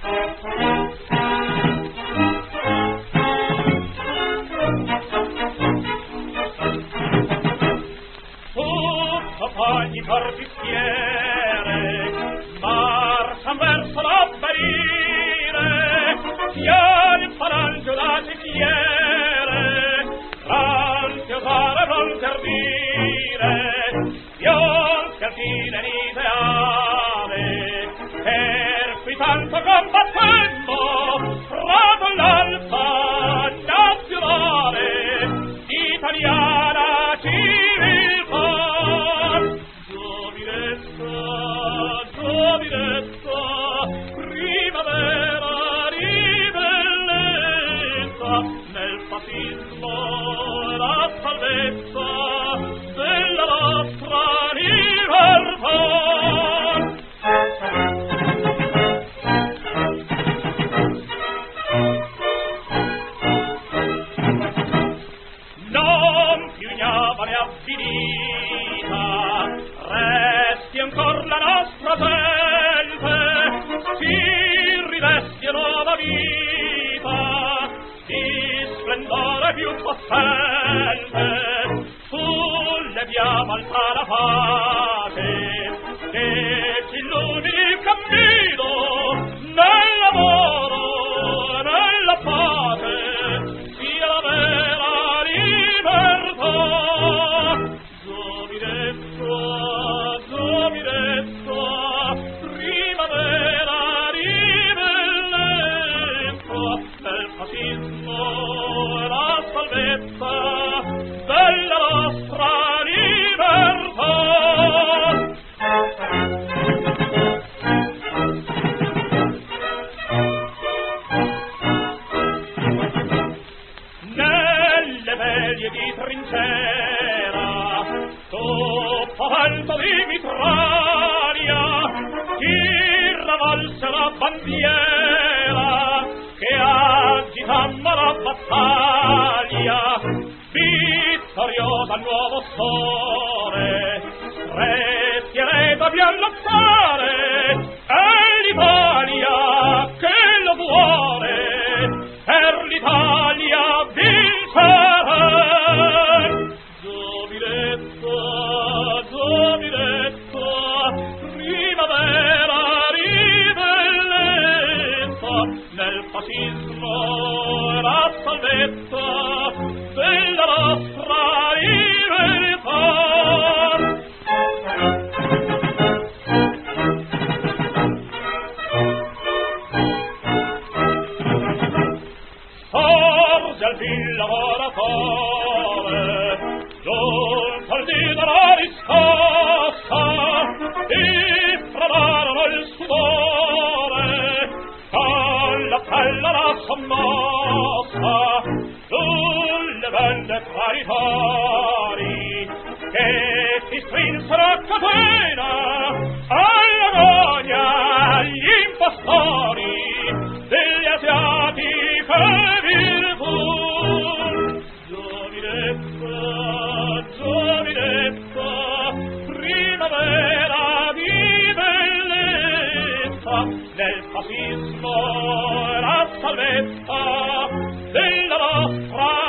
Ogni corpistiere marcian verso l'avvenire, chiari falange da cecchiere, pronti a usare, pronti a ardire, pionti al fine l'ideale, per cui tanto combattemmo, rato l'alfa nazionale, italiana civiltà. Giovinezza, primavera, ribellenza, nel fascismo la salvezza della nostra libertà. Non più ignavane avvilita, resti ancor la nostra gente, si rivesti nuova vita, di splendore più possente, solleviamo alta la pace, che ci illumini il cammino, nel lavoro, nella pace, sia la vera libertà. Giovinezza, primavera, ribellenza, nel fascismo la salvezza della nostra libertà. Nelle veglie di trincera, sotto vento di mitraglia, chi ravolse la bandiera che agitammo la battaglia, vittoriosa al nuovo sole, respireta più all'alzare, è l'Italia che lo vuole, per l'Italia vincerà. Giovinezza, primavera, ribellenza, nel fascismo la salvezza della nostra libertà. Sorge al vil lavoratore, giunto al dì della riscossa, e framarono il sudore, con la pelle la sommossa, sulle vende traditori, che si strinsero a catena, all'agonia, agli impostori, degli asiatiche virtù. Giovinezza, primavera di bellezza, nel fascismo la salvezza della nostra